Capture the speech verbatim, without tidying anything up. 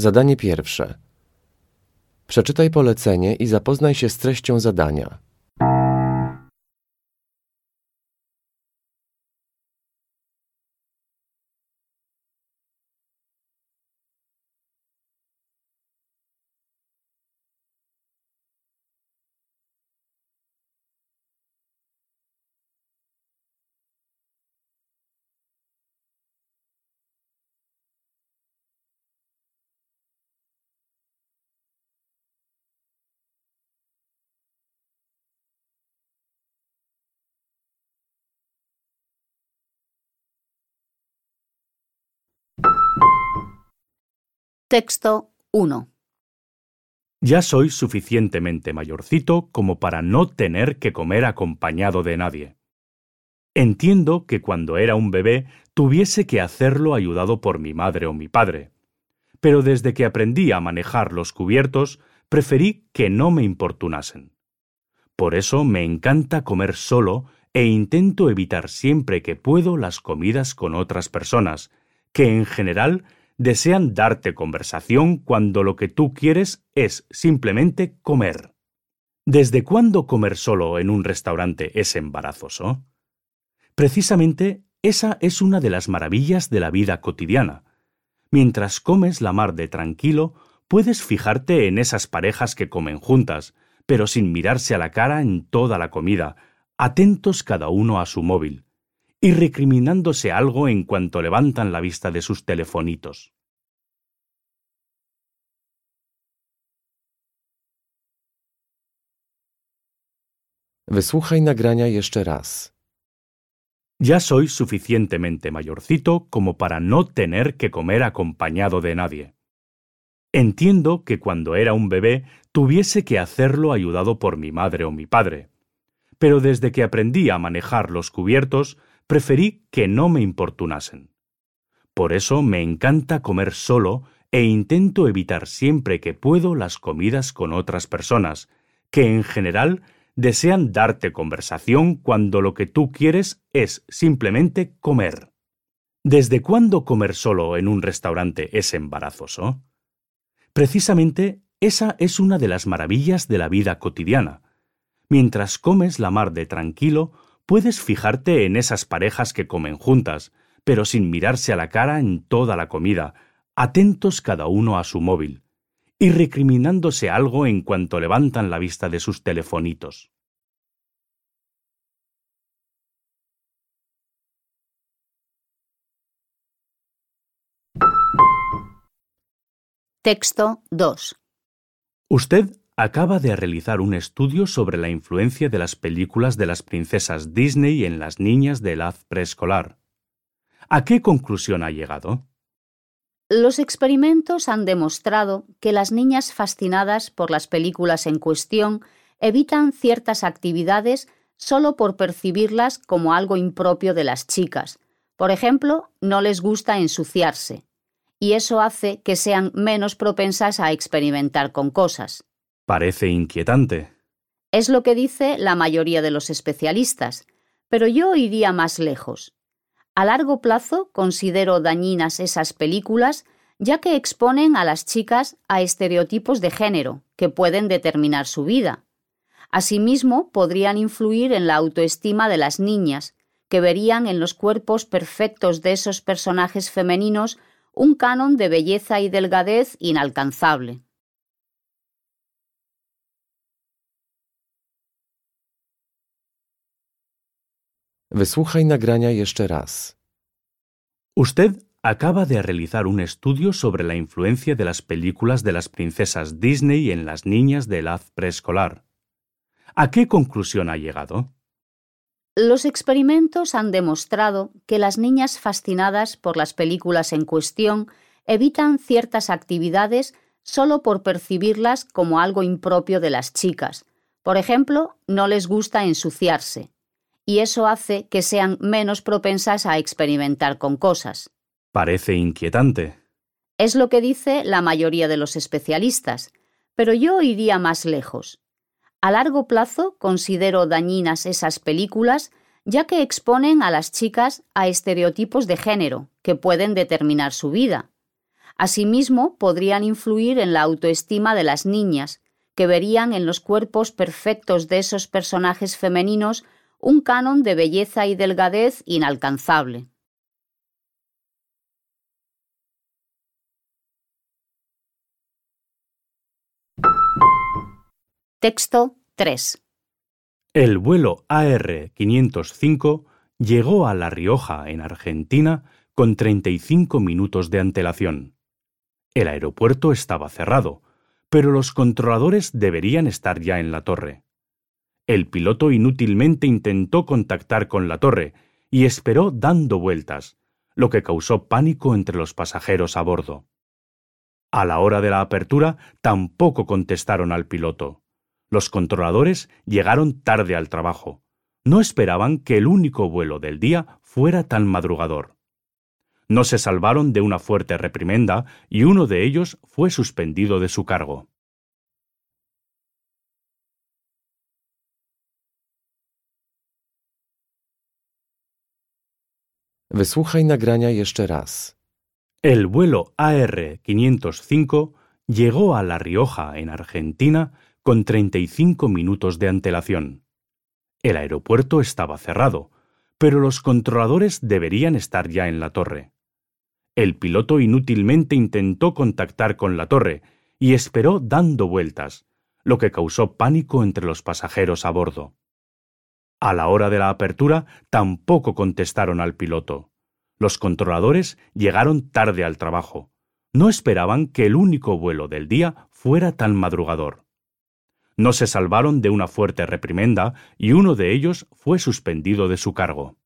Zadanie pierwsze. Przeczytaj polecenie i zapoznaj się z treścią zadania. Texto uno. Ya soy suficientemente mayorcito como para no tener que comer acompañado de nadie. Entiendo que cuando era un bebé tuviese que hacerlo ayudado por mi madre o mi padre. Pero desde que aprendí a manejar los cubiertos, preferí que no me importunasen. Por eso me encanta comer solo e intento evitar siempre que puedo las comidas con otras personas, que en general desean darte conversación cuando lo que tú quieres es simplemente comer. ¿Desde cuándo comer solo en un restaurante es embarazoso? Precisamente esa es una de las maravillas de la vida cotidiana. Mientras comes la mar de tranquilo, puedes fijarte en esas parejas que comen juntas, pero sin mirarse a la cara en toda la comida, atentos cada uno a su móvil, y recriminándose algo en cuanto levantan la vista de sus telefonitos. Wysłuchaj nagrania jeszcze raz. Ya soy suficientemente mayorcito como para no tener que comer acompañado de nadie. Entiendo que cuando era un bebé tuviese que hacerlo ayudado por mi madre o mi padre. Pero desde que aprendí a manejar los cubiertos, preferí que no me importunasen. Por eso me encanta comer solo e intento evitar siempre que puedo las comidas con otras personas, que en general desean darte conversación cuando lo que tú quieres es simplemente comer. ¿Desde cuándo comer solo en un restaurante es embarazoso? Precisamente esa es una de las maravillas de la vida cotidiana. Mientras comes la mar de tranquilo, puedes fijarte en esas parejas que comen juntas, pero sin mirarse a la cara en toda la comida, atentos cada uno a su móvil, y recriminándose algo en cuanto levantan la vista de sus telefonitos. Texto dos. Usted acaba de realizar un estudio sobre la influencia de las películas de las princesas Disney en las niñas de edad preescolar. ¿A qué conclusión ha llegado? Los experimentos han demostrado que las niñas fascinadas por las películas en cuestión evitan ciertas actividades solo por percibirlas como algo impropio de las chicas. Por ejemplo, no les gusta ensuciarse, y eso hace que sean menos propensas a experimentar con cosas. Parece inquietante. Es lo que dice la mayoría de los especialistas, pero yo iría más lejos. A largo plazo considero dañinas esas películas, ya que exponen a las chicas a estereotipos de género que pueden determinar su vida. Asimismo, podrían influir en la autoestima de las niñas, que verían en los cuerpos perfectos de esos personajes femeninos un canon de belleza y delgadez inalcanzable. Wysłuchaj nagrania jeszcze raz. Usted acaba de realizar un estudio sobre la influencia de las películas de las princesas Disney en las niñas de edad preescolar. ¿A qué conclusión ha llegado? Los experimentos han demostrado que las niñas fascinadas por las películas en cuestión evitan ciertas actividades solo por percibirlas como algo impropio de las chicas. Por ejemplo, no les gusta ensuciarse, y eso hace que sean menos propensas a experimentar con cosas. Parece inquietante. Es lo que dice la mayoría de los especialistas, pero yo iría más lejos. A largo plazo considero dañinas esas películas, ya que exponen a las chicas a estereotipos de género que pueden determinar su vida. Asimismo, podrían influir en la autoestima de las niñas, que verían en los cuerpos perfectos de esos personajes femeninos un canon de belleza y delgadez inalcanzable. Texto tres. El vuelo A R quinientos cinco llegó a La Rioja, en Argentina, con treinta y cinco minutos de antelación. El aeropuerto estaba cerrado, pero los controladores deberían estar ya en la torre. El piloto inútilmente intentó contactar con la torre y esperó dando vueltas, lo que causó pánico entre los pasajeros a bordo. A la hora de la apertura tampoco contestaron al piloto. Los controladores llegaron tarde al trabajo. No esperaban que el único vuelo del día fuera tan madrugador. No se salvaron de una fuerte reprimenda y uno de ellos fue suspendido de su cargo. Wysłuchaj nagrania jeszcze raz. El vuelo A R quinientos cinco llegó a La Rioja, en Argentina, con treinta y cinco minutos de antelación. El aeropuerto estaba cerrado, pero los controladores deberían estar ya en la torre. El piloto inútilmente intentó contactar con la torre y esperó dando vueltas, lo que causó pánico entre los pasajeros a bordo. A la hora de la apertura tampoco contestaron al piloto. Los controladores llegaron tarde al trabajo. No esperaban que el único vuelo del día fuera tan madrugador. No se salvaron de una fuerte reprimenda y uno de ellos fue suspendido de su cargo.